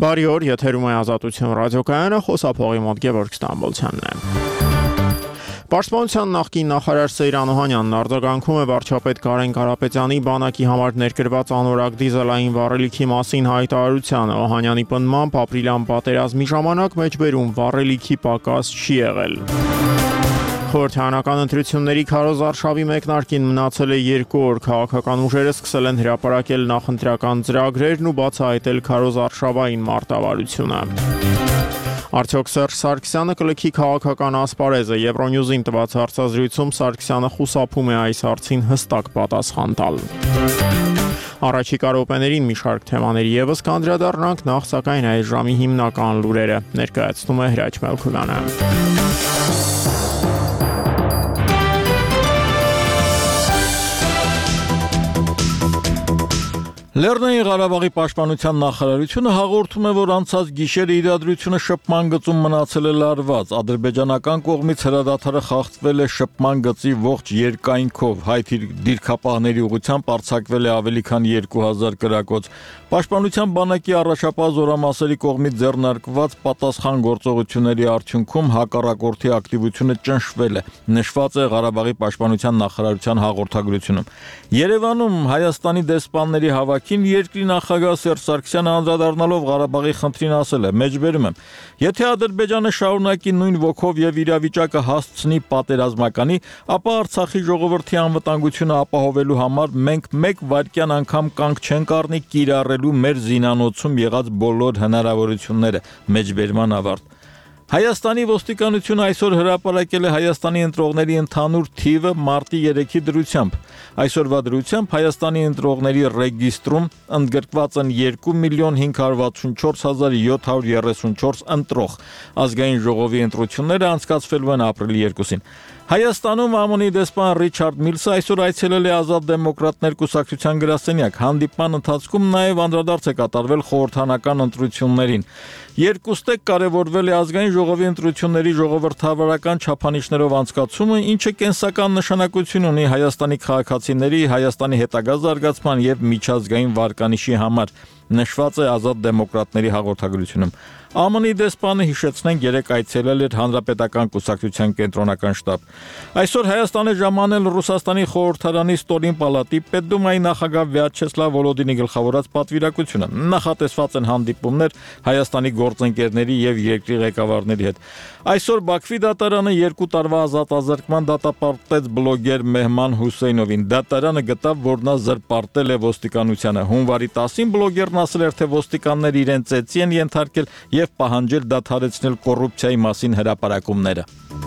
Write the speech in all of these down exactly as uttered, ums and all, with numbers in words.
Բարի օր, եթերում է Ազատություն ռադիոկայանը, խոսափողի մոտ Գևորգ Ստամբոլցյանն է։ Պաշտպանության նախկին նախարար Սեյրան Օհանյանն արձագանքում է վարչապետ Կարեն Կարապետյանի բանակի համար ներկրված անորակ դիզելային վառելիքի մասին հայտարարությանը։ Օհանյանի պնդմամբ ապրիլյան պատերազմի ժամանակ մեջբերում վառելիքի պակաս չի եղել։ Խորհրդարանական ընտրությունների քարոզարշավի մեկնարկին մնացել է երկու օր, քաղաքական ուժերը սկսել են հրապարակել նախընտրական ծրագրերն ու բացահայտել քարոզարշավային մարտավարությունը։ Արդյոք Սերժ Սարգսյանը կլքի քաղաքական ասպարեզը։ Եվրոնյուզին տված հարցազրույցում Սարգսյանը խուսափում է այս հարցին հստակ պատասխան տալ։ Առաջիկա րոպեներին մի շարք թեմաների ևս կանդրադառնանք, նախ սակայն այս ժամի հիմնական լուրերը ներկայացնում է Հրաչ Մելքովյանը։ Լեռնային Ղարաբաղի պաշտպանության նախարարությունը հաղորդում է, որ անցած գիշերը իրադրությունը շփման գծում մնացել է լարված։ Ադրբեջանական կողմից հրադադարը խախտվել է շփման գծի ողջ երկայնքով, հայ դիրքապահների ուղղությամբ արձակվել է ավելի քան երկու հազար կրակոց։ Պաշտպանության բանակի առաջապահ զորամասերի կողմից ձեռնարկված պատասխան գործողությունների արդյունքում հակառակորդի ակտիվությունը ճնշվել է, նշված է Ղարաբաղի պաշտպանության նախարարության հաղորդագրությունում։ Երևանում Հայաստանի դեսպանների հավաքին երկրի նախագահ Սերժ Սարգսյանը անդրադառնալով Ղարաբաղի խնդրին ասել է. «Մեջբերում եմ, եթե Ադրբեջանը շարունակի նույն ոգով եւ իրավիճակը հասցնի պատերազմականի, ապա Արցախի ժողովրդի անվտանգությունը ապահովելու համար մենք մեկ վայրկյան անգամ կանգ չենք առնի կիրառելու մեր զինանոցում եղած բոլոր հնարավորությունները»։ Մեջբերման ավարտ։ Հայաստանի ոստիկանությունը այսօր հրապարակել է Հայաստանի ընտրողների ընդհանուր թիվը մարտի երեքի դրությամբ։ Այսօրվա դրությամբ Հայաստանի ընտրողների ռեգիստրում ընդգրկված են երկու միլիոն հինգ հարյուր վաթսունչորս հազար յոթ հարյուր երեսունչորս ընտրող։ Ազգային ժողովի ընտրությունները անցկացվելու են ապրիլի երկուսին։ Հայաստանում ԱՄՆ-ի դեսպան Ռիչարդ Միլսը այսօր այցելել է Ազատ դեմոկրատներ կուսակցության գրասենյակ։ Հանդիպման ընթացքում նաև անդրադարձ է կատարվել խորհրդարանական ընտրություններին։ Երկուստեք կարևորվել է ազգային ժողովի ընտրությունների ժողովրդավարական չափանիշներով անցկացումը, ինչը կենսական նշանակություն ունի Հայաստանի քաղաքացիների, Հայաստանի հետագա զարգացման եւ միջազգային վարկանիշի համար, նշված է Ազատ դեմոկրատների հաղորդագրությունում։ ԱՄՆ-ի դեսպանը, հիշեցնենք, երեկ այցելել էր Հանրապետական կուսակցության կենտրոնական շտաբ։ Այսօր Հայաստան է ժամանել Ռուսաստանի խորհրդարանի ստորին պալատի Պետդումայի նախագահ Վյաչեսլավ Վոլոդինի գլխավորած պատվիրակությունը։ Նախատեսված են հանդիպումներ Հայաստանի գործընկերների եւ երկրի ղեկավարների հետ։ Այսօր Բաքվի դատարանը երկու տարվա ազատազրկման դատապարտեց բլոգեր Մեհման Հուսեյնովին։ Դատարանը գտավ, որ նա զրպարտել է ոստիկանությանը։ Հունվարի տասին բլոգերն ասել էր, թե ոստիկանները իրեն ծեծի են ենթարկել եւ պահանջել դադարեցնել կոռուպցիայի մասին հրապարակումները։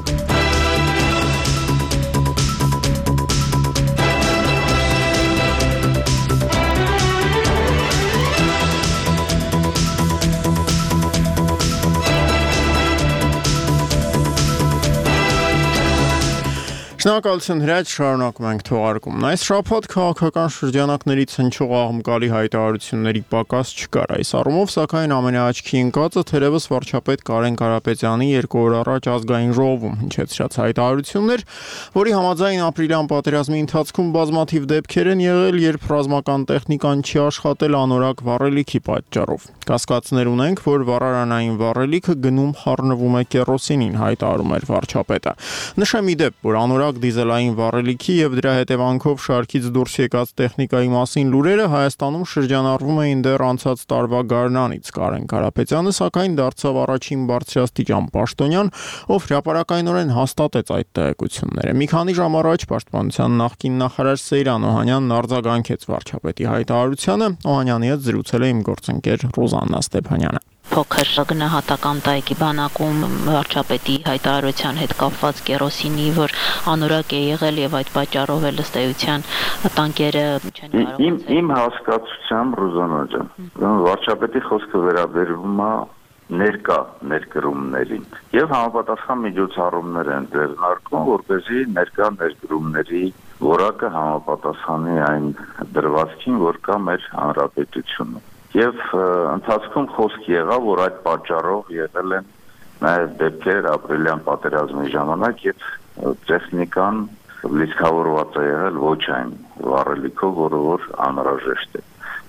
Շնորհակալություն Հրաչ, շարունակում ենք թողարկումն։ Այս շաբաթ քաղաքական շրջանակներից հնչող աղմկալի հայտարարությունների պակաս չկար։ Այս առումով, սակայն ամենաաչքի ընկածը թերևս վարչապետ Կարեն Կարապետյանի երկու օր առաջ ազգային ժողովում հնչեցրած հայտարարություններ, որի համաձայն ապրիլյան պատերազմի ընթացքում բազմաթիվ դեպքեր են եղել, երբ ռազմական տեխնիկան չի աշխատել անորակ վառելիքի պատճառով։ Կասկածներ ունենք, որ վառարանային վառելիքը գնում խառնվում է կերոսինին, հայտարարում էր վարչապետը։ Նշեմ ի դեպ, որ անորակ դիզելային վառելիքի եւ դրա հետևանքով շարքից դուրս եկած տեխնիկայի մասին լուրերը Հայաստանում շրջանառվում էին դեռ անցած տարվա գարնանից։ Կարեն Կարապետյանը, սակայն, դարձավ առաջին բարձրաստիճան պաշտոնյան, ով հրապարակայնորեն հաստատեց այդ տեղեկությունները։ Մի քանի ժամ առաջ պաշտպանության նախկին նախարար Սեյրան Օհանյանն արձագանքեց վարչապետի հայտարարությանը։ Օհանյանի հետ զրուցել է իմ գործընկեր Ռոզաննա Ստեփանյանը։ Փոքր գնահատական տայքի բանակում վարչապետի հայտարարության հետ կապված կերոսինի, որ անորակ է եղել եւ այդ պատճառով էլ ըստ էության տանկերը չեն կարող։ Իմ իմ հասկացությամբ Ռոզաննա ջան, վարչապետի խոսքը վերաբերվում է ներկա ներկրումներին եւ համապատասխան միջոցառումներ են ձեռնարկում, որպեսզի ներկա ներկրումների որակը համապատասխանի այն դրվածքին, որ կա մեր հանրապետությունում։ Եվ ընթացքում խոսք եղավ, որ այդ պատճառով եղել են նաև դեպքեր ապրիլյան պատերազմի ժամանակ, երբ տեխնիկան լիցքավորված է եղել ոչ այն վառելիքով, որը որ անհրաժեշտ է։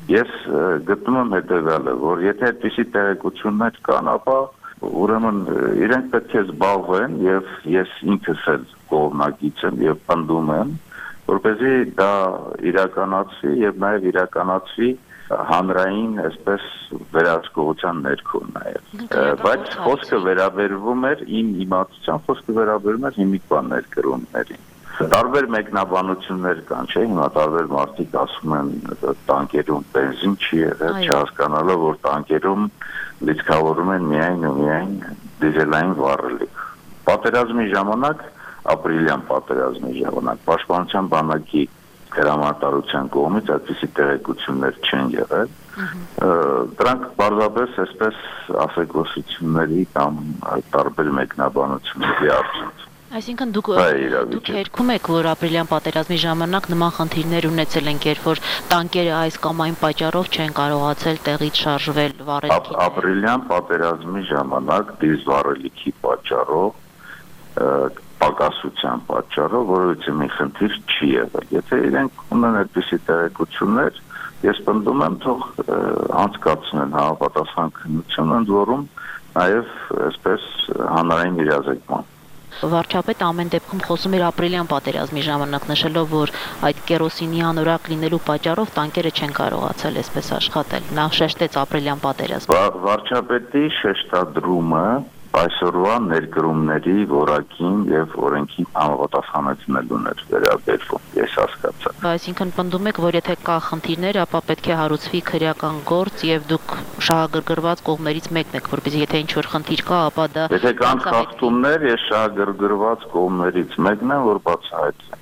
Ես գտնում եմ հետևյալը, որ եթե այդպիսի տեղեկություններ կան, ապա ուրեմն իրենք պետք է զբաղվեն եւ ես ինքս էլ կողմնակից եմ եւ պնդում եմ, որպեսզի դա իրականացվի եւ նաեւ իրականացվի հանրային, այսպես վերահսկողության ներքո նաեւ։ Բայց խոսքը վերաբերվում էր իմ իմացության, խոսքը վերաբերում էր հիմիկվա ներկրումներին։ Տարբեր մեկնաբանություններ կան, չէ՞, հիմա տարբեր մարդիկ ասում են տանկերում բենզին չի եղել, չհասկանալով որ տանկերում լիցքավորում են միայն ու միայն դիզելային վառելիք։ Պատերազմի ժամանակ, ապրիլյան պատերազմի ժամանակ Պաշտպանության բանակի հրամանատարության կողմից այդպիսի տեղեկություններ չեն եղել։ Դրանք բարձրապես այսպես ասեկոսությունների կամ տարբեր մեկնաբանությունների արդյունք։ Այսինքն դուք դուք երգում եք, որ ապրիլյան պատերազմի ժամանակ նման խնդիրներ ունեցել են, երբ որ տանկերը այս կամ այն պատճառով չեն կարողացել տեղից շարժվել վառելիքի։ Ապրիլյան պատերազմի ժամանակ դիզվառելիքի պատճառով, պակասության պատճառով որևէ մի խնդիր չի եղել։ Եթե իրենք ունեն այդպիսի տեղեկություններ, ես պնդում եմ թող անցկացնեն համապատասխան քննություն, ընդ որում նաև այսպես հանրային իրազեկման։ Վարչապետը ամեն դեպքում խոսում էր ապրիլյան պատերազմի ժամանակ, նշելով, որ այդ կերոսինի անորակ լինելու պատճառով տանկերը չեն կարողացել այսպես աշխատել։ Նա շեշտեց ապրիլյան պատերազմը։ Վարչապետի շեշտադրումը այսօրվա ներկրումների որակին եւ օրենքին համապատասխանեցնելուն էր վերաբերվում, ես հասկացա։ Այսինքն պնդում եք, որ եթե կա խնդիրներ, ապա պետք է հարուցվի քրեական գործ եւ դուք շահագրգռված կողմերից մեկն եք, որպեսզի եթե ինչ-որ խնդիր կա, ապա դա Եթե կան խախտումներ, ես շահագրգռված կողմերից մեկն եմ, որ բացահայտվի։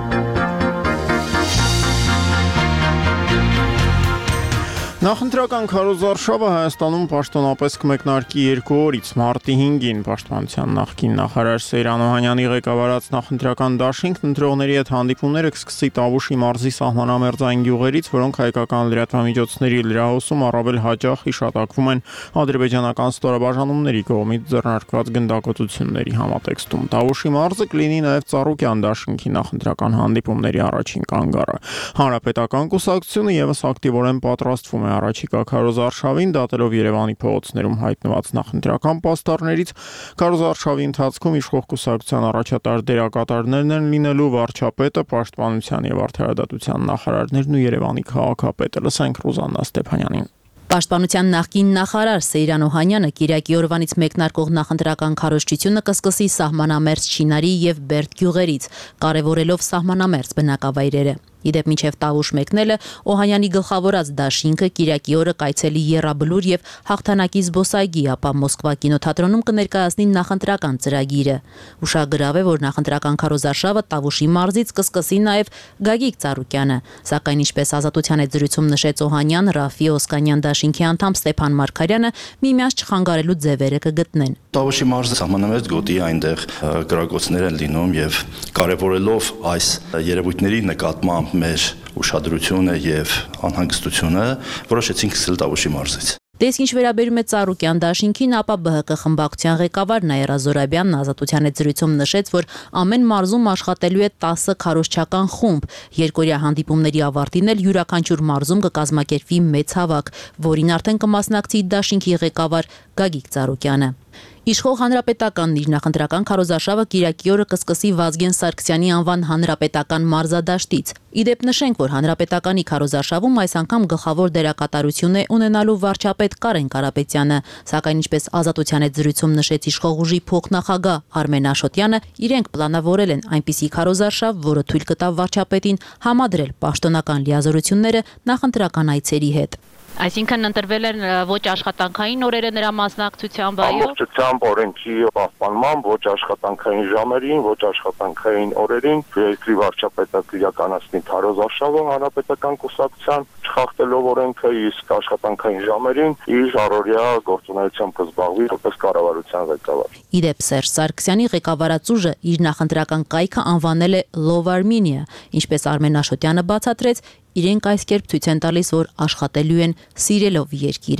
Նախընտրական քարոզարշավը Հայաստանում պաշտոնապես կմեկնարկի երկու օրից մարտի հինգին Պաշտպանության նախկին նախարար Սեյրան Օհանյանի ղեկավարած նախընտրական դաշինքն ընտրողների հետ հանդիպումները կսկսի Տավուշի մարզի սահմանամերձային գյուղերից, որոնք հայկական լրատվամիջոցների լրահոսում առավել հաճախ հիշատակվում են ադրբեջանական ստորաբաժանումների կողմից ձեռնարկված գնդակոծությունների համատեքստում։ Տավուշի մարզը կլինի նաև Ծառուկյան դաշինքի նախընտրական հանդիպումների առաջին կանգառը։ Հանրապետական կուսակցությունը ևս ակտիվորեն պատրաստվում է առաջիկա քարոզարշավին, դատելով Երևանի փողոցներում հայտնված նախընտրական պաստառներից, քարոզարշավի ընթացքում իշխող կուսակցության առաջատար դերակատարներն են լինելու վարչապետը, պաշտպանության եւ արդարադատության նախարարներն ու Երևանի քաղաքապետը։ Լսենք Ռուզաննա Ստեփանյանին։ Պաշտպանության նախկին նախարար Սեյրան Օհանյանը Կիրակի օրվանից մեկնարկող նախընտրական քարոզչությունը կսկսի սահմանամերձ Չինարի եւ Բերդ գյուղերից, կարևորելով սահմանամերձ բնակավայրերը։ Իդեպ մինչև Տավուշ մեկնելը Օհանյանի գլխավորած դաշինքը Կիրակի օրը կայցելի Եռաբլուր եւ Հաղթանակի զբոսայգի, ապա Մոսկվա կինոթատրոնում կներկայացնի նախընտրական ծրագիրը։ Ուշագրավ է, որ նախընտրական քարոզարշավը Տավուշի մարզից կսկսի նաեւ Գագիկ Ծառուկյանը, սակայն ինչպես Ազատության հետ զրույցում նշեց Օհանյան, Ռաֆի Օսկանյան դաշինքի անդամ Ստեփան Մարգարյանը միմյանց չխանգարելու ձևերը կգտնեն։ Տավուշի մարզը սահմանամերձ գոտի այնտեղ գրակոծներ են լինում եւ կարևորելով այս երևույթների նկատմամբ մեր ուշադրությունը եւ անհանգստությունը որոշեցինք սկսել Տավուշի մարզից։ Դες ինչ վերաբերում է Ծառուկյան դաշինքին, ապա ԲՀԿ խմբակցության ղեկավար Նաիրա Զորաբյանն Ազատության հետ զրույցում նշեց, որ ամեն մարզում աշխատելու է տասը քարոզչական խումբ։ Երկօրյա հանդիպումների ավարտին էլ յուրաքանչյուր մարզում կկազմակերպվի մեծ հավաք, որին արդեն կմասնակցի դաշինքի ղեկավար Գագիկ Ծառուկյանը։ Իշխող հանրապետականն իր նախընտրական քարոզարշավը Կիրակի օրը կսկսի Վազգեն Սարգսյանի անվան հանրապետական մարզադաշտից։ Իդեպ նշենք, որ հանրապետականի քարոզարշավում այս անգամ գլխավոր դերակատարություն է ունենալու վարչապետ Կարեն Կարապետյանը, սակայն ինչպես Ազատության հետ զրույցում նշեց իշխող ուժի փոխնախագահ Արմեն Աշոտյանը, իրենք պլանավորել են այնպիսի քարոզարշավ, որը թույլ կտա վարչապետին համադրել պաշտոնական լիազորությունները նախընտրական այցերի հետ։ Այսինքն ընտրվել են ոչ աշխատանքային օրերը նրա մասնակցությամբ, այո։ Ամբողջությամբ օրենքի պահպանման ոչ աշխատանքային ժամերին, ոչ աշխատանքային օրերին երկրի վարչապետը կիրականացնի քարոզարշավը հանրապետական կուսակցության չխախտելով օրենքը, իսկ աշխատանքային ժամերին իր առօրյա գործունեությամբ կզբաղվի որպես կառավարության ղեկավար։ Իդեպ Սերժ Սարգսյանի ղեկավարած ուժը իր նախընտրական կայքը անվանել է Love Armenia, ինչպես Արմեն Աշոտյանը բացատրեց, իրենք այս կերպ ցույց են տալիս, որ աշխատելու են սիրելով երկիրը։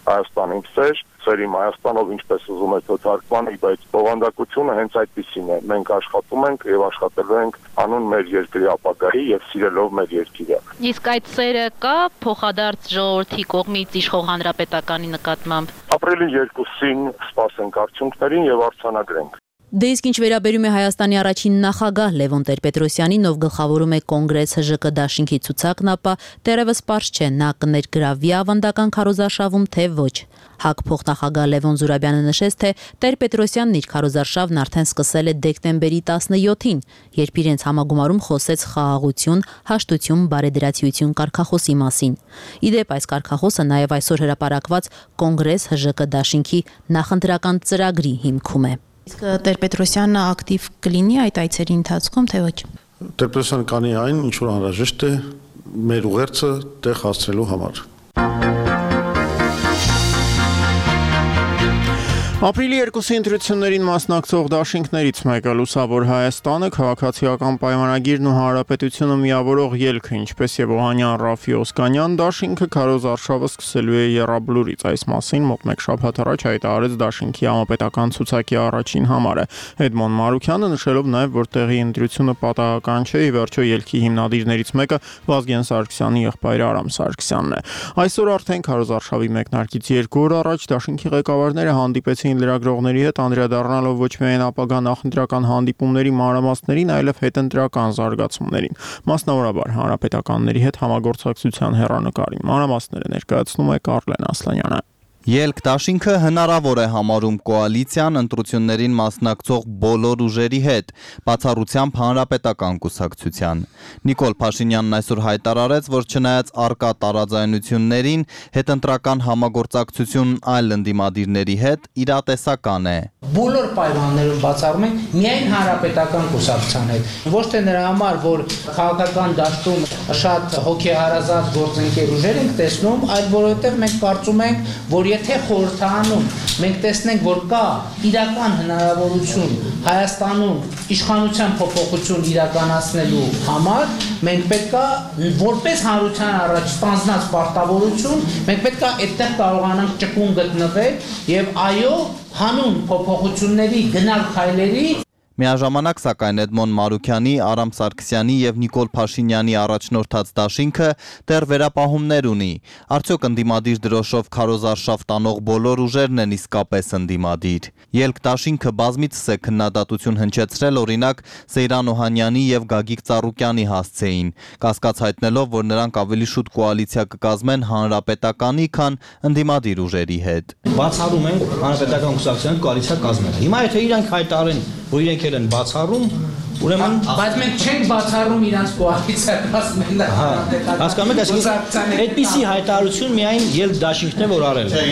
Հայաստանին սեր, սերիմ Հայաստանով ինչպես ուզում է թոթարկմանի, բայց բովանդակությունը հենց այդպեսին է։ Մենք աշխատում ենք եւ աշխատելու ենք անուն մեր երկրի ապագայի եւ սիրելով մեր երկիրը։ Իսկ այդ սերը կա փոխադարձ ժողովրդի կողմից իշխող հանրապետականի նկատմամբ։ Ապրիլի երկուսին սպասենք արդյունքներին եւ արձանագրենք։ Դե իսկ ինչ վերաբերում է Հայաստանի առաջին նախագահ Լևոն Տեր-Պետրոսյանին, ով գլխավորում է Կոնգրես ՀԺԿ դաշինքի ցուցակն, ապա դեռևս պարզ չէ նա կներգրավվի ավանդական քարոզարշավում, թե ոչ։ ՀԱԿ փոխնախագահ Լևոն Զուրաբյանը նշեց, թե Տեր-Պետրոսյանն իր քարոզարշավն արդեն սկսել է դեկտեմբերի տասնյոթին, երբ իրենց համագումարում խոսեց խաղաղություն, հաշտություն, բարեդրացիություն կարգախոսի մասին։ Իդեպ այս կարգախոսը նաև այսօր հրապարակված Կոնգրես ՀԺԿ դաշինքի նախընտրական ծրագրի հիմքում է։ Իսկ Տեր-Պետրոսյանը ակտիվ կլինի այդ այցերի ընթացքում, թե ոչ։ Տեր-Պետրոսյանը կանի այն, ինչ որ անհրաժեշտ է մեր ուղերձը տեղ հասցնելու համար։ Ապրիլի երկուսի ընտրություններին մասնակցող դաշինքներից մեկը Լուսավոր Հայաստանը, քաղաքացիական պայմանագիրն ու հանրապետությունը միավորող ելքը, ինչպես եւ Օհանյան Ռաֆի Օսկանյան դաշինքը քարոզարշավը սկսելու է Եռաբլուրից։ Այս մասին մոտ մեկ շաբաթ առաջ հայտարարեց դաշինքի համապետական ցուցակի առաջին համարը։ Էդմոն Մարուքյանը նշելով նաեւ, որ տեղի ընտրությունը պատահական չէ, ի վերջո ելքի հիմնադիրներից մեկը Վազգեն Սարգսյանի եղբայր Արամ Սարգսյանն է։ Այսօր արդեն քարոզարշավի մեկնարկից երկու օր առաջ դաշինքի ղեկավարները հանդիպեցին լրագրողների հետ, անդրադառնալով ոչ միայն ապագա նախընտրական հանդիպումների մանրամասներին, այլև հետընտրական զարգացումներին, մասնավորաբար հանրապետականների հետ համագործակցության հեռանկարին։ Մանրամասները ներկայացնում է Կարլեն Ասլանյանը։ Ելք դաշինքը հնարավոր է համարում կոալիցիան ընտրություններին մասնակցող բոլոր ուժերի հետ, բացառությամբ հանրապետական կուսակցության։ Նիկոլ Փաշինյանն այսօր հայտարարեց, որ չնայած առկա տարաձայնություններին, հետընտրական համագործակցություն այլ ընդդիմադիրների հետ իրատեսական է։ Բոլոր պայմաններում բացառում ենք միայն հանրապետական կուսակցության հետ։ Ոչ թե նրա համար, որ քաղաքական դաշտում շատ հոգեհարազատ գործընկեր ուժեր ենք տեսնում, այլ որովհետև մենք կարծում ենք, որ եթե խորհրդարանում մենք տեսնենք, որ կա իրական հնարավորություն Հայաստանում իշխանության փոփոխություն իրականացնելու համար, մենք պետք է որպես հանրության առաջ ստանձնած պարտավորություն, մենք պետք է այդտեղ կարողանանք ճկուն գտնվել եւ այո, հանուն փոփոխությունների գնալ քայլերի։ Միաժամանակ սակայն Էդմոն Մարուքյանի, Արամ Սարգսյանի եւ Նիկոլ Փաշինյանի առաջնորդած դաշինքը դեռ վերապահումներ ունի։ Արդյոք ընդդիմադիր դրոշով քարոզարշավ տանող բոլոր ուժերն են իսկապես ընդդիմադիր։ Ելք դաշինքը բազմիցս է քննադատություն հնչեցրել, օրինակ Սեյրան Օհանյանի եւ Գագիկ Ծառուկյանի հասցեին, կասկած հայտնելով, որ նրանք ավելի շուտ կոալիցիա կկազմեն հանրապետականի, քան ընդդիմադիր ուժերի հետ։ Բացառում են հանրապետական կուսակցության կոալիցիա կազմելը։ Հիմա եթե իրանք հայտարարեն, որ իրենք են բացառում, ուրեմն բայց մենք չենք բացառում իրանց կոալիցիա կազմելը։ Հասկանում եք, այսինքն այդպիսի հայտարարություն միայն ելք դաշինքն է, որ արել է։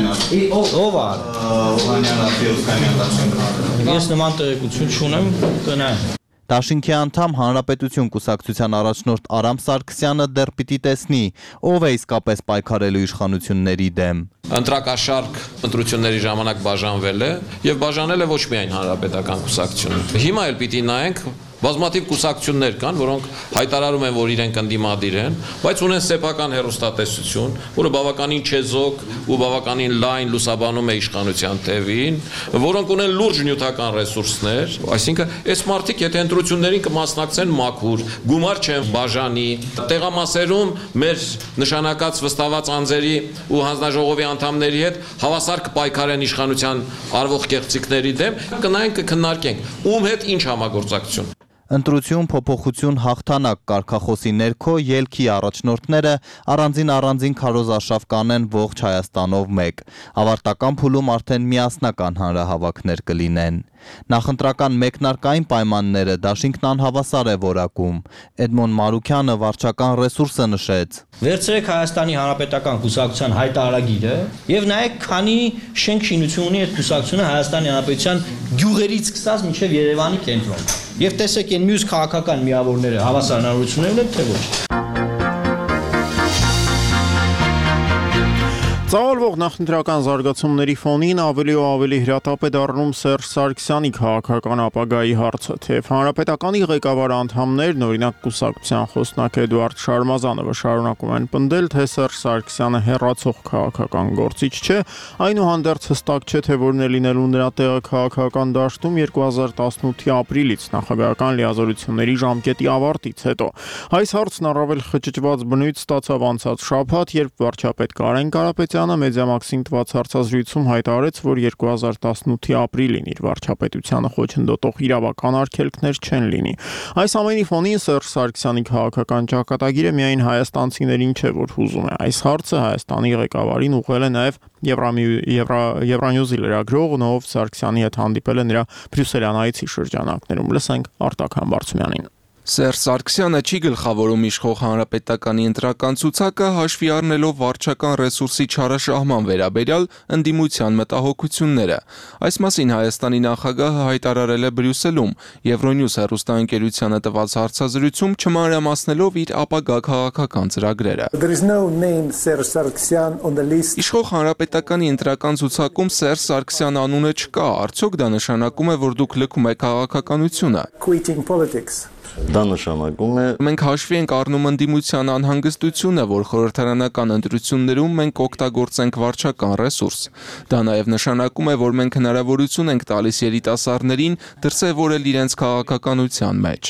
Ով է։ Օհանյան Ռաֆի Օսկանյան դաշինքն։ Ես նման տեղեկություն չունեմ, կնայեմ։ Դաշինքի անդամ Հանրապետություն կուսակցության առաջնորդ Արամ Սարգսյանը դեռ պիտի տեսնի, ով է իսկապես պայքարելու իշխանությունների դեմ։ Ընտրակաշարք ընտրությունների ժամանակ բաժանվել է եւ բաժանել է ոչ միայն Հանրապետական կուսակցությունը։ Հիմա էլ պիտի նայենք բազմաթիվ կուսակցություններ կան, որոնք հայտարարում են, որ իրենք ընդդիմադիր են, բայց ունեն սեփական հեռուստատեսություն, որը բավականին չեզոք ու բավականին լայն լուսաբանում է իշխանության թևին, որոնք ունեն լուրջ նյութական ռեսուրսներ, այսինքն այս մարդիկ եթե ընտրություններին կմասնակցեն մաքուր, գումար չեն բաժանի, տեղամասերում մեր նշանակած վստահված անձերի ու հանձնաժողովի անդամների հետ հավասար կպայքարեն իշխանության արվող կեղծիքների դեմ, կնայենք կքննարկենք, ում հետ ինչ համագործակցություն։ Ընտրություն, փոփոխություն, հաղթանակ կարգախոսի ներքո ելքի առաջնորդները առանձին առանձին քարոզարշավ կանեն ողջ Հայաստանով մեկ։ Ավարտական փուլում արդեն միասնական հանրահավաքներ կլինեն։ Նախընտրական մեկնարկային պայմանները դաշինքն անհավասար է որակում։ Էդմոն Մարուքյանը վարչական ռեսուրսը նշեց։ Վերցրեք Հայաստանի Հանրապետական կուսակցության հայտարարագիրը եւ նայեք, քանի շենք շինություն ունի այդ կուսակցությունը Հայաստանի Հանրապետության գյուղերից սկսած մինչեւ Երևանի կենտրոն։ Եվ տեսեք այն մյուս քաղաքական միավորները հավասար հնարավորություններ ունեն, թե ոչ։ Ծավալվող նախընտրական զարգացումների ֆոնին ավելի ու ավելի հրատապ է դառնում Սերժ Սարգսյանի քաղաքական ապագայի հարցը, թեև հանրապետականի ղեկավար անդամներն, օրինակ կուսակցության խոսնակ Էդուարդ Շարմազանովը շարունակում են պնդել, թե Սերժ Սարգսյանը հեռացող քաղաքական գործիչ չէ, այնուհանդերձ հստակ չէ, թե որն է լինելու նրա տեղը քաղաքական դաշտում երկու հազար տասնութի ապրիլից նախագահական լիազորությունների ժամկետի ավարտից հետո։ Այս հարցն առավել խճճված բնույթ ստացավ անցած շաբաթ, երբ վարչապետ Կարեն Կարապետյանը Մեդիամաքսին տված հարցազրույցում հայտարարեց, որ երկու հազար տասնութի ապրիլին իր վարչապետությանը խոչընդոտող իրավական արգելքներ չեն լինի։ Այս ամենի ֆոնին Սերժ Սարգսյանի քաղաքական ճակատագիրը միայն հայաստանցիներին չէ, որ հուզում է։ Այս հարցը Հայաստանի ղեկավարին ուղղել է նաև Եվրանյուզի լրագրող Նով Սարգսյանի հետ հանդիպել է նրա բրյուսելյան այցի շրջանակներում։ Լսենք Արտակ Համբարձումյանին։ Սերժ Սարգսյանը չի գլխավորում իշխող հանրապետականի ընտրական ցուցակը, հաշվի առնելով վարչական ռեսուրսի չարաշահման վերաբերյալ ընդդիմության մտահոգությունները։ Այս մասին Հայաստանի նախագահը հայտարարել է Բրյուսելում Եվրոնյուզ հեռուստաընկերությանը տված հարցազրույցում, չմանրամասնելով իր ապագա քաղաքական ծրագրերը։ Իշխող հանրապետականի ընտրական ցուցակում Սերժ Սարգսյան անունը չկա, արդյոք դա նշանակում է, որ դուք լքում եք քաղաքականությունը։ Դա նշանակում է մենք հաշվի ենք առնում ընդդիմության անհանգստությունը, որ խորհրդարանական ընտրություններում մենք օգտագործենք վարչական ռեսուրս։ Դա նաև նշանակում է, որ մենք հնարավորություն ենք տալիս երիտասարդներին դրսևորել իրենց քաղաքականության մեջ։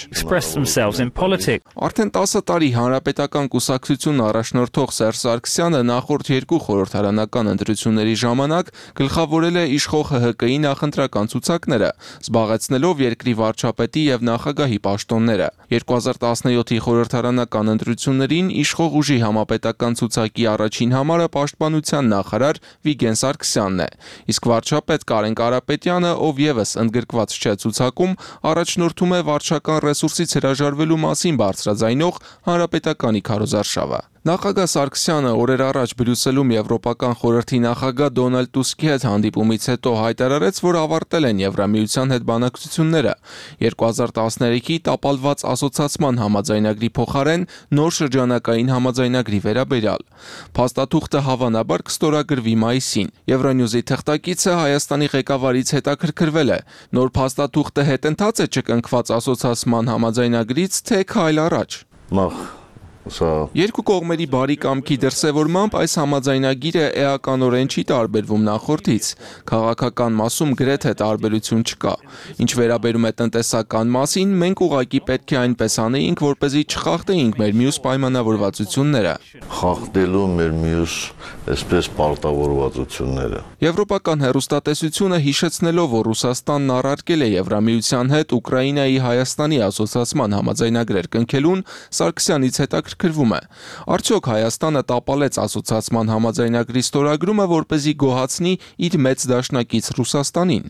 Արդեն տասը տարի հանրապետական կուսակցություն առաջնորդող Սերժ Սարգսյանը նախորդ երկու խորհրդարանական ընտրությունների ժամանակ գլխավորել է իշխող Հ Հ Կ-ի նախընտրական ցուցակները, զբաղեցնելով երկրի վարչապետի եւ նախագահի պաշտոնները։ երկու հազար տասնյոթի խորհրդարանական ընտրություններին իշխող ուժի համապետական ցուցակի առաջին համարը պաշտպանության նախարար Վիգեն Սարգսյանն է, իսկ վարչապետ Կարեն Կարապետյանը, ով եւս ընդգրկված չէ ցուցակում, առաջնորդում է վարչական ռեսուրսից հրաժարվելու մասին բարձրաձայնող հանրապետականի քարոզարշավը։ Նախագահ Սարգսյանը օրեր առաջ Բրյուսելում Եվրոպական խորհրդի նախագահ Դոնալդ Տուսկի հետ հանդիպումից հետո հայտարարեց, որ ավարտել են Եվրամիության հետ բանակցությունները։ երկու հազար տասներեքի տապալված ասոցիացման համաձայնագրի փոխարեն նոր շրջանակային համաձայնագրի վերաբերյալ։ Փաստաթուղթը հավանաբար կստորագրվի մայիսին։ Եվրոնյուզի թղթակիցը Հայաստանի ղեկավարից հետաքրքրվել է. նոր փաստաթուղթը հետընթաց է չկնքված ասոցիացման համաձայնագրից, թե քայլ առաջ։ Նախ Երկու կողմերի բարի կամքի դրսևորմամբ այս համաձայնագիրը էականորեն չի տարբերվում նախորդից։ Քաղաքական մասում գրեթե տարբերություն չկա։ Ինչ վերաբերում է տնտեսական մասին, մենք ուղղակի պետք է այնպես անեինք, որպեսզի չխախտեինք մեր մյուս պայմանավորվածությունները։ Խախտելու մեր մյուս այսպես պարտավորվածությունները։ Եվրոպական հեռուստատեսությունը հիշեցնելով, որ Ռուսաստանն առարկել է Եվրամիության հետ Ուկրաինայի Հայաստանի ասոցիացման համաձայնագրեր կնքելուն, Սարգսյանից հետաքրքրվում է. Արդյոք Հայաստանը տապալեց ասոցիացման համաձայնագրի ստորագրումը, որպեսզի գոհացնի իր մեծ դաշնակից Ռուսաստանին։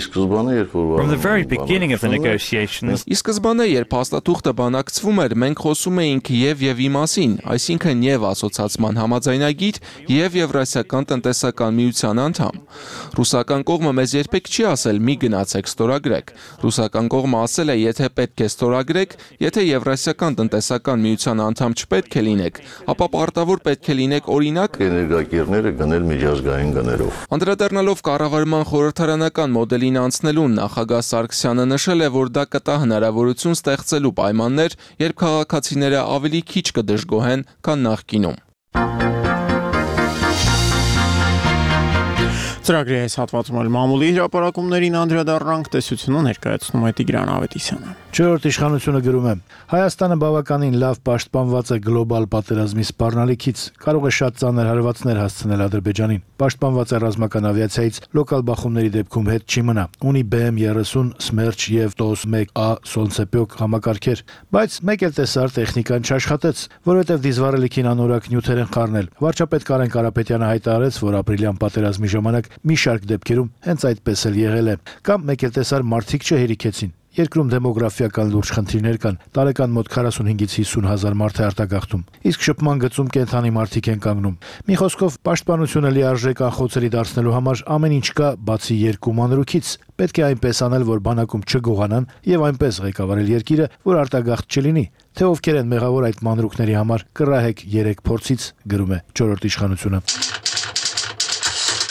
Ի սկզբանե, երբ փաստաթուղթը բանակցվում էր, մենք խոսում էինք եւ եւի մասին, այսինքն եւ ասոցիացման համաձայնագիր եւ Եվրասիական տնտեսական միության անդամ։ Ռուսական կողմը մեզ երբեք չի ասել՝ մի գնացեք ստորագրեք։ Ռուսական կողմը ասել է, եթե պետք է ստորագրեք, եթե Եվրասիական տնտեսական միության անդամ չպետք է լինեք, ապա պարտավոր պետք է լինեք օրինակ էներգակիրները գնել միջազգային գներով։ Անդրադառնալով կառավարման խորհրդարանական մոդելին անցնելուն, նախագահ Սարգսյանը նշել է, որ դա կտա հնարավորություն ստեղծելու պայմաններ, երբ քաղաքացիները ավելի քիչ կդժգոհեն, քան նախկինում։ Ծրագրի այս հատվածում էլ մամուլի հրապարակումներին անդրադառնանք, տեսությունը ներկայացնում է Տիգրան Ավետիսյանը։ Չորրորդ իշխանությունը գրում է. Հայաստանը բավականին լավ պաշտպանված է գլոբալ պատերազմի սպառնալիքից, կարող է շատ ծանր հարվածներ հասցնել Ադրբեջանին։ Պաշտպանված է ռազմական ավիացիայից, լոկալ բախումների դեպքում հետ չի մնա։ Ունի B M thirty, Smerch եւ T O S one A Solntsepyok համակարգեր, բայց մեկ էլ տեսար տեխնիկան չաշխատեց, որովհետեւ դիզվառելիքին անորակ նյութեր են խառնել։ Վարչապետ Կարեն Կարապետյանը հայտարարեց, որ ապրիլյան պատերազմի ժամանակ մի շարք դեպքերում հենց այդպես էլ եղել է։ Կամ մեկ էլ տեսար մարդիկ չհերիքեցին։ Երկրում դեմոգրաֆիական լուրջ խնդիրներ կան, տարեկան մոտ քառասունհինգից հիսուն հազար մարդ է արտագաղթում, իսկ շփման գծում կենթանի մարդիկ են կանգնում։ Մի խոսքով, պաշտպանությունը լիարժեք անխոցելի դարձնելու համար ամեն ինչ կա, բացի երկու մանրուքից։ Պետք է այնպես անել, որ բանակում չգողանան եւ այնպես ղեկավարել երկիրը, որ արտագաղթ չլինի։ Թե ովքեր են մեղավոր այդ մանրուքների համար, կռահեք երեք փորձից, գրում է չորրորդ իշխանությունը։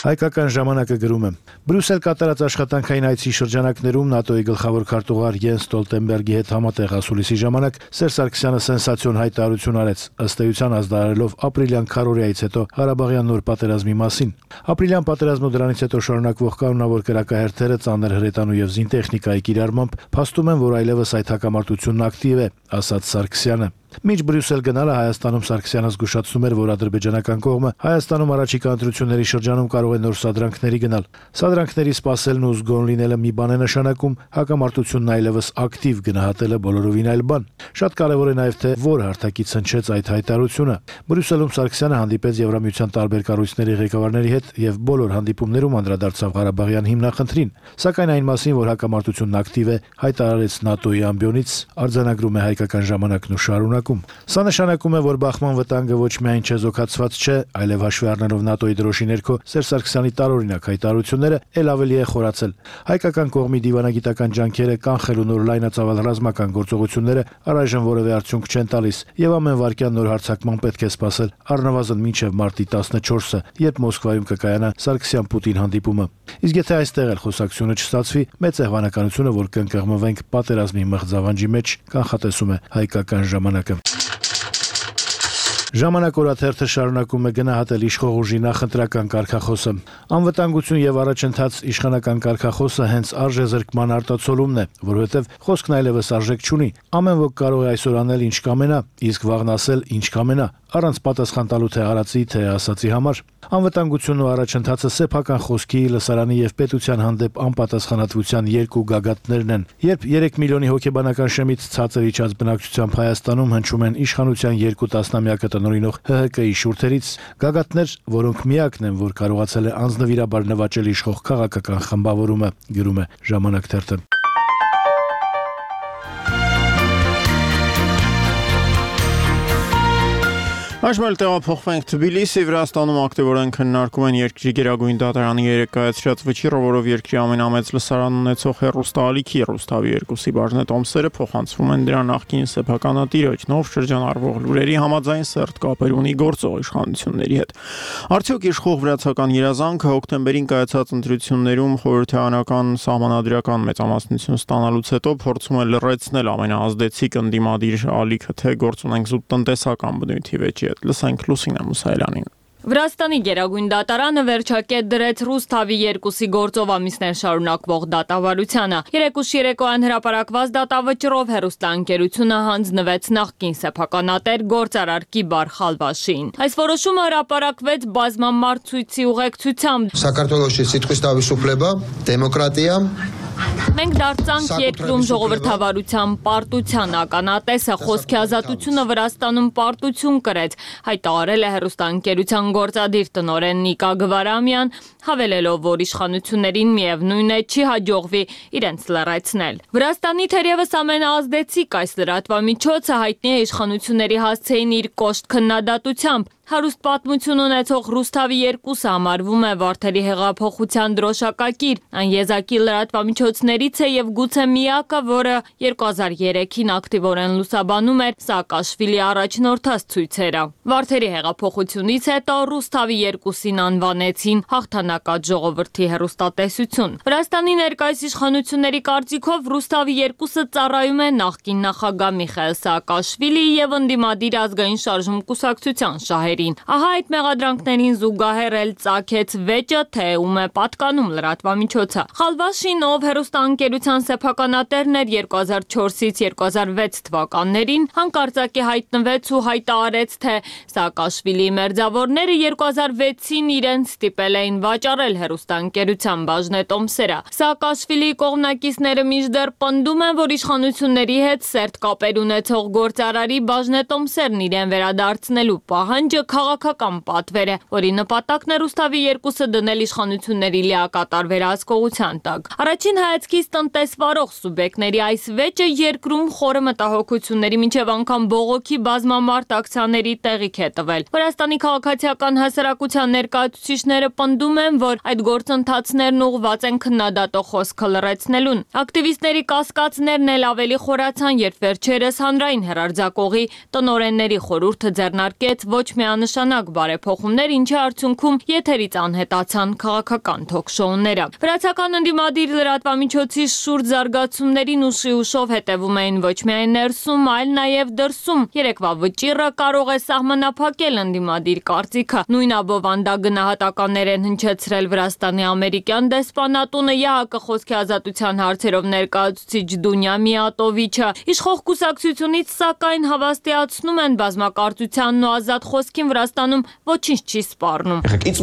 Հայկական ժամանակը գրում է. Բրյուսել կատարած աշխատանքային այցի շրջանակներում ՆԱՏՕ-ի գլխավոր քարտուղար Յենս Ստոլտենբերգի հետ համատեղ ասուլիսի ժամանակ Սերժ Սարգսյանը սենսացիոն հայտարարություն արեց, ըստ էության ազդարարելով ապրիլյան քարոզիայից հետո Ղարաբաղյան նոր պատերազմի մասին։ Ապրիլյան պատերազմը դրանից հետո շարունակվող կանոնավոր կրակահերթերը, ծանր հրետանու եւ զինտեխնիկայի կիրառմամբ փաստում են, որ այլևս այդ հակամարտությունն ակտիվ է, ասաց Սարգսյանը։ Մինչ Բրյուսել գնալը Հայաստանում Սարգսյանը զգուշացնում էր, որ ադրբեջանական կողմը Հայաստանում առաջիկա ընտրությունների շրջանում կարող է նոր սադրանքների գնալ։ Սադրանքների սպասելն ու զգոն լինելը մի բան է նշանակում, հակամարտությունն այլևս ակտիվ գնահատելը բոլորովին այլ բան։ Շատ կարևոր է նաև թե որ հարթակից հնչեց այդ հայտարարությունը։ Բրյուսելում Սարգսյանը հանդիպեց Եվրամիության տարբեր կառույցների ղեկավարների հետ եւ բոլոր հանդիպումներում անդրադարձավ Ղարաբաղյան հիմնախնդրին, սակայն այն մասին, որ հակամարտությունն ակտիվ է, հայտարարեց ՆԱՏՕ-ի ամբիոնից, արձանագրում է Հայկական ժամանակն ու շարունակ Սա նշանակում է, որ բախման վտանգը ոչ միայն չեզոքացված չէ, այլև հաշվի առնելով ՆԱՏՕ-ի դրոշի ներքո Սերժ Սարգսյանի տարօրինակ հայտարարությունները ել ավելի է խորացել։ Հայկական կողմի դիվանագիտական ջանքերը կանխելու նոր լայնածավալ ռազմական գործողությունները առայժմ որևէ արդյունք չեն տալիս, եւ ամեն վայրկյան նոր հարձակման պետք է սպասել առնվազն մինչեւ մարտի տասնչորսը, երբ Մոսկվայում կկայանա Սարգսյան-Պուտին հանդիպումը։ Իսկ եթե այստեղ էլ խոսակցությունը չստացվի, մեծ է հավանականությունը, որ կընկղմվենք պատերազմի մղձավանջի մեջ, կանխատեսում է Հայկական ժամանակը։ Ժամանակ օրաթերթը շարունակում է գնահատել իշխող ուժի նախընտրական կարգախոսը։ Անվտանգություն եւ առաջընթաց իշխանական կարգախոսը հենց արժեզրկման արտացոլումն է, որովհետեւ խոսքն այլևս արժեք չունի։ Ամեն ոք կարող է այսօր անել ինչ կամենա, իսկ վաղն ասել ինչ կամենա, առանց պատասխան տալու թե արածի, թե ասացի համար։ Անվտանգությունն ու առաջընթացը սեփական խոսքի, լսարանի եւ պետության հանդեպ անպատասխանատվության երկու գագաթներն են։ Երբ երեք միլիոնի հոգեբանական շեմից ցածր իջած բնակչությամբ Հայաստանում հնչում են իշխանության երկու տասնամյակը տնօրինող ՀՀԿ-ի շուրթերից, գագաթներ, որոնք միակն են, որ կարողացել է անձնվիրաբար նվաճել իշխող քաղաքական խմբավորումը, գրում է Ժամանակ թերթը։ Այժմ տեղափոխվենք Թբիլիսի, Վրաստանում ակտիվորեն քննարկում են երկրի գերագույն դատարանի երեկայացրած վճիռը, որով երկրի ամենամեծ լսարան ունեցող հեռուստաալիքի Ռուսթավի երկուսի բաժնետոմսերը փոխանցվում են դրա նախկին սեփականատիրը, նով շրջանառվող լուրերի համաձայն սերտ կապեր ունի գործող իշխանությունների հետ։ Արդյոք իշխող վրացական երազանքը հոկտեմբերին կայացած ընտրություններում խորհրդարանական սահմանադրական մեծամասնություն ստանալուց հետո փորձում է լրացնել ամենաազդեցիկ ընդդիմադիր ալիքը, թե գործ ունենք զուտ տնտեսական բնույթի վեճի։ Լսենք Լուսինե Մուսայելյանին։ Վրաստանի գերագույն դատարանը վերջակետ դրեց Ռուսթավի երկուսի գործով ամիսներ շարունակվող դատավարությանը։ Երեկուշ երեկոյան հրապարակված դատավճռով հեռուստաընկերությունը հանձնվեց նախկին սեփականատեր գործարար Կիբար Խալվաշին։ Այս որոշումը հրապարակվեց բազմամարդ ցույցի ուղեկցությամբ։ Սակարտվելոշի սիտխვის տավիսուփլեբա, դեմոկրատիա Մենք դարձանք երկրում ժողովրդավարության պարտության ականատեսը, խոսքի ազատությունը Վրաստանում պարտություն կրեց, հայտարարել է հեռուստաընկերության գործադիր տնօրեն Նիկա Գվարամյան, հավելելով, որ իշխանություններին միևնույն է չի հաջողվի իրենց լրացնել։ Վրաստանի թերևս ամենաազդեցիկ այս լրատվամիջոցը հայտնի է իշխանությունների հասցեին իր կոշտ քննադատությամբ։ Հարուստ պատմություն ունեցող Ռուսթավի երկուսը համարվում է Վարդերի հեղափոխության դրոշակակիր, այն եզակի լրատվամիջոցներից է եւ գուցե միակը, որը երկու հազար երեքին ակտիվորեն լուսաբանում էր Սաակաշվիլի առաջնորդած ցույցերը։ Վարդերի հեղափոխությունից հետո Ռուսթավի երկուսին անվանեցին հաղթանակած ժողովրդի հեռուստատեսություն։ Վրաստանի ներկայիս իշխանությունների կարծիքով Ռուսթավի երկուսը ծառայում է նախկին նախագահ Միխայել Սաակաշվիլիի եւ ընդդիմադիր ազգային շարժում կուսակցության շահերին։ Ահա այդ մեղադրանքներին զուգահեռ էլ ծագեց վեճը, թե ում է պատկանում լրատվամիջոցը։ Խալվաշին, ով հեռուստաընկերության սեփականատերն էր երկու հազար չորսից երկու հազար վեց թվականներին, հանկարծակի հայտնվեց ու հայտարարեց, թե Սաակաշվիլիի մերձավորները երկու հազար վեցին իրենց ստիպել էին վաճառել հեռուստաընկերության բաժնետոմսերը։ Սաակաշվիլիի կողմնակիցները մինչդեռ պնդում են, որ իշխանությունների հետ սերտ կապեր ունեցող գործարարի բաժնետոմսերն իրեն վերադարձնելու պահանջը քաղաքական պատվեր է, որի նպատակն է Ռուսթավի երկուսը դնել իշխանությունների լիակատար վերահսկողության տակ։ Առաջին հայացքից տնտեսվարող սուբյեկտների այս վեճը երկրում խորը մտահոգությունների մինչև անգամ բողոքի բազմամարդ ակցիաների տեղիք է տվել։ Վրաստանի քաղաքացիական հասարակության ներկայացուցիչները պնդում են, որ այդ գործընթացներն ուղղված են քննադատող խոսքը լրացնելուն։ Ակտիվիստների կասկածներն էլ ավելի խորացան, երբ վերջերս հանրային հեռարձակողի տնօրենների խորհուրդը ձեռնարկեց ոչ մի միանշանակ բարեփոխումներ, ինչի արդյունքում եթերից անհետացան քաղաքական թոքշոուները։ Վրացական ընդդիմադիր լրատվամիջոցի շուրջ զարգացումներին ուշի ուշով հետևում էին ոչ միայն ներսում, այլ նաև դրսում։ Երեկվա վճիռը կարող է սահմանափակել ընդդիմադիր կարծիքը։ Նույն աբովանդագնահատականներ են հնչեցրել Վրաստանի ամերիկյան դեսպանատունը, ԵԱՀԿ խոսքի ազատության հարցերով ներկայացուցիչ Դունյա Միատովիչը։ Իշխող կուսակցությունից սակայն հավաստիացնում են բազմակարծությանն ու ազատ խոսքին Վրաստանում ոչինչ չի սպառնում։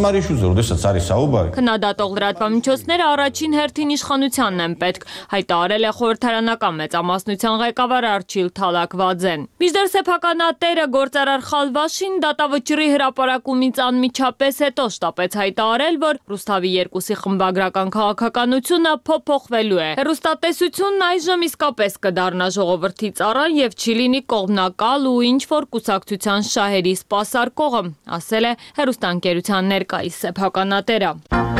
Քննադատող լրատվամիջոցները առաջին հերթին իշխանությանն են պետք, հայտարարել է խորհրդարանական մեծամասնության ղեկավար Արչիլ Թալակվաձեն։ Մինչդեռ սեփականատերը գործարար Խալվաշին դատավճռի հրապարակումից անմիջապես հետո շտապեց հայտարարել, որ Ռուսթավի երկուսի խմբագրական քաղաքականությունը փոփոխվելու է։ Հեռուստատեսությունն այժմ իսկապես կդառնա ժողովրդի ծառան եւ չի լինի կողմնակալ ու ինչ որ կուսակցության շահերի սպասարկողը, ասել է հեռուստաընկերության ներկայիս սեփականատերը։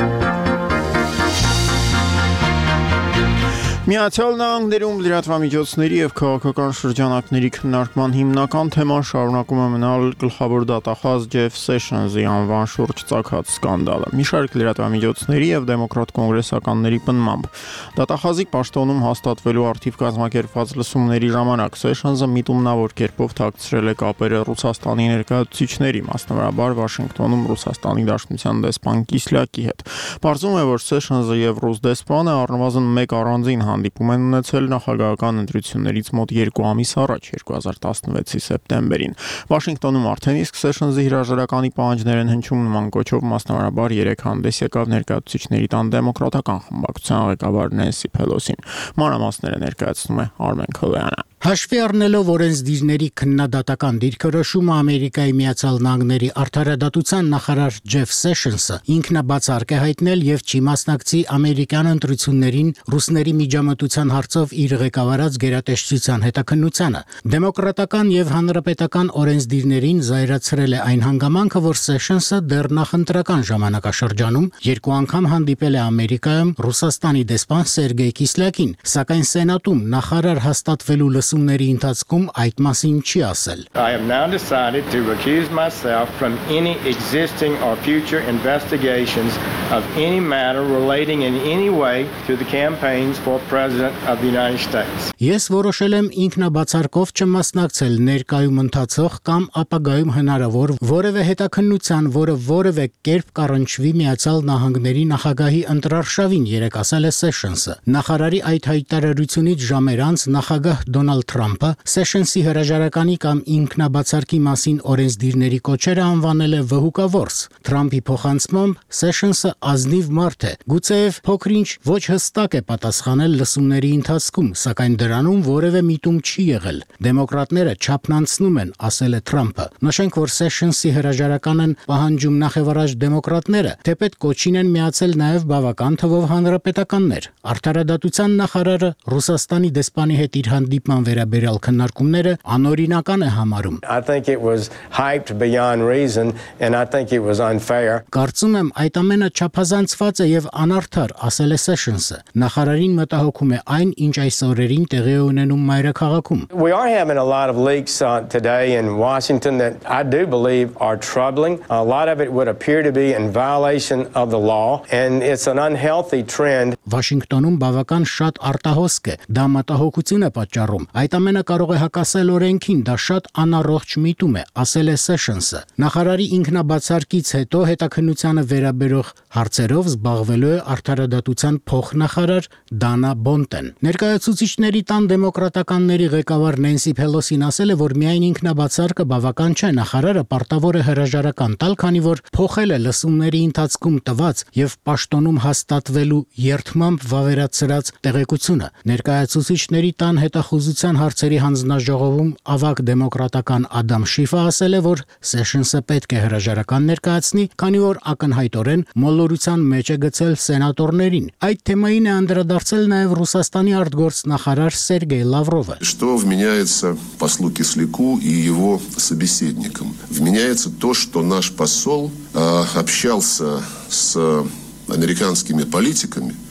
Միացյալ Նահանգներում լրատվամիջոցների եւ քաղաքական շրջանակների քննարկման հիմնական թեման շարունակում է մնալ գլխավոր դատախազ Ջեֆ Սեշնսի անվան շուրջ ծագած սկանդալը։ Մի շարք լրատվամիջոցների եւ դեմոկրատ կոնգրեսականների պնդմամբ դատախազի պաշտոնում հաստատվելու արդիվ կազմակերպված լսումների ժամանակ Սեշնսը միտումնավոր կերպով թաքցրել է կապերը Ռուսաստանի ներկայացուցիչների, մասնավորաբար Վաշինգտոնում Ռուսաստանի Դաշնության դեսպան Կիսլյակի հետ։ Պարզվում է, որ Սեշնսը եւ ռուս դեսպանը առնվազն մեկ առանձին հանդիպում են ունեցել նախագահական ընտրություններից մոտ երկու ամիս առաջ երկու հազար տասնվեցի սեպտեմբերին։ Վաշինգտոնում արդեն իսկ Սեշնսի հրաժարականի պահանջներ են հնչում նման կոչով, մասնավորաբար երեք հանդես եկավ ներկայացուցիչների տան դեմոկրատական խմբակցության ղեկավար Նենսի Փելոսին։ Մանրամասները ներկայացնում է Արմեն Քոլյանը։ Հաշվի առնելով օրենսդիրների քննադատական դիրքորոշումը Ամերիկայի Միացյալ Նահանգների արդարադատության նախարար Ջեֆ Սեշնսը ինքնաբացարկ է հայտնել եւ չի մասնակցի ամերիկյան ընտրություններին ռուսների միջամտության հարցով իր ղեկավարած գերատեսչության հետաքննությանը։ Դեմոկրատական եւ հանրապետական օրենսդիրներին զայրացրել է այն հանգամանքը, որ Սեշնսը դեռ նախընտրական ժամանակաշրջանում երկու անգամ հանդիպել է Ամերիկայում Ռուսաստանի դեսպան Սերգեյ Կիսլյակին, սակայն Սենատում նախարար հաստատվելու լսումների ընթացքում այդ մասին չի ասել։ I have now decided to recuse myself from any existing or future investigations of any matter relating in any way to the campaigns for President of the United States. Ես որոշել եմ ինքնաբացարկով չմասնակցել ներկայում ընթացող կամ ապագայում հնարավոր որևէ հետաքննության, որը որևէ կերպ կառնչվի Միացյալ Նահանգների նախագահի ընտրարշավին, երեկ ասել է Սեշնսը։ Նախարարի այդ հայտարարությունից ժամեր անց նախագահ Դոնալդ Թրամփը Սեշնսի հրաժարականի կամ ինքնաբացարկի մասին օրենսդիրների կոչերը անվանել է վհուկավորս։ Թրամփի փոխանցմամբ Սեշնսը ազնիվ մարդ է, գուցեև փոքրինչ ոչ հստակ է պատասխանել լսումների ընթացքում, սակայն դրանում որևէ միտում չի եղել։ Դեմոկրատները չափնանցնում են, ասել է Թրամփը։ Նշենք, որ Սեշնսի հրաժարականն պահանջում նախևառաջ դեմոկրատները, թեպետ կոչին են միացել նաև բավական թվով հանրապետականներ։ Արդարադատության նախարարը Ռուսաստանի դեսպանի հետ իր հանդիպման վերաբերյալ քննարկումները անօրինական է համարում։ I think it was hyped beyond reason and I think it was unfair. Կարծում եմ այդ ամենը չափազանցված է եւ անարդար, ասել է Սեշնսը։ Նախարարին մտահոգում է այն, ինչ այս օրերին տեղի է ունենում մայրաքաղաքում։ We are having a lot of leaks uh, today in Washington that I do believe are troubling. A lot of it would appear to be in violation of the law and it's an unhealthy trend. Վաշինգտոնում բավական շատ արտահոսք է, դա մտահոգություն է պատճառում։ Այդ ամենը կարող է հակասել օրենքին, դա շատ անառողջ միտում է, ասել է Սեշնսը։ Նախարարի ինքնաբացարկից հետո հետաքննությանը վերաբերող հարցերով զբաղվելու է արդարադատության փոխնախարար Դանա Բոնտեն։ Ներկայացուցիչների տան դեմոկրատականների ղեկավար Նենսի Փելոսին ասել է, որ միայն ինքնաբացարկը բավական չէ, նախարարը պարտավոր է հրաժարական տալ, քանի որ փոխել է լսումների ընթացքում տված եւ պաշտոնում հաստատվելու երդմամբ վավերացրած տեղեկությունը։ Ներկայացուցիչների տան հետախուզության հարցերի հանձնաժողովում ավագ դեմոկրատական Ադամ Շիֆը ասել է, որ Սեշնսը պետք է հրաժարական ներկայացնի, քանի որ ակնհայտորեն մոլորության մեջ է գցել սենատորներին։ Այդ թեմային է անդրադարձել նաև Ռուսաստանի արտգործնախարար Սերգեյ Լավրովը։ Что вменяется послу Кисляку и его собеседникам? Вменяется то, что наш посол э, общался с американскими политиками,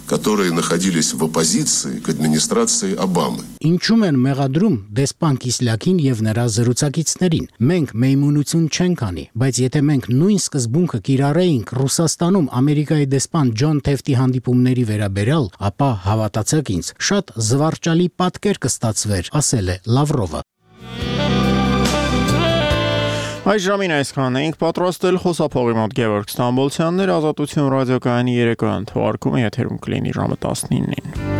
которые находились в оппозиции к администрации Обамы. Ինչու՞մ են մեղադրում դեսպան Կիսլյակին եւ նրա զրուցակիցներին։ Մենք մեյմունություն չենք անի, բայց եթե մենք նույն սկզբունքը կիրառեինք Ռուսաստանում Ամերիկայի դեսպան Ջոն Թեֆթի հանդիպումների վերաբերյալ, ապա հավատացեք ինձ, շատ զվարճալի պատկեր կստացվեր, ասել է Լավրովը։ Այս ժամին այսքան էինք պատրաստել խոսափողի մոտ Գևորգ Ստամբոլցյաններ, Ազատություն ռադիոկայանի երեկոյան թողարկումը եթերում կլինի ժամը տասնինին։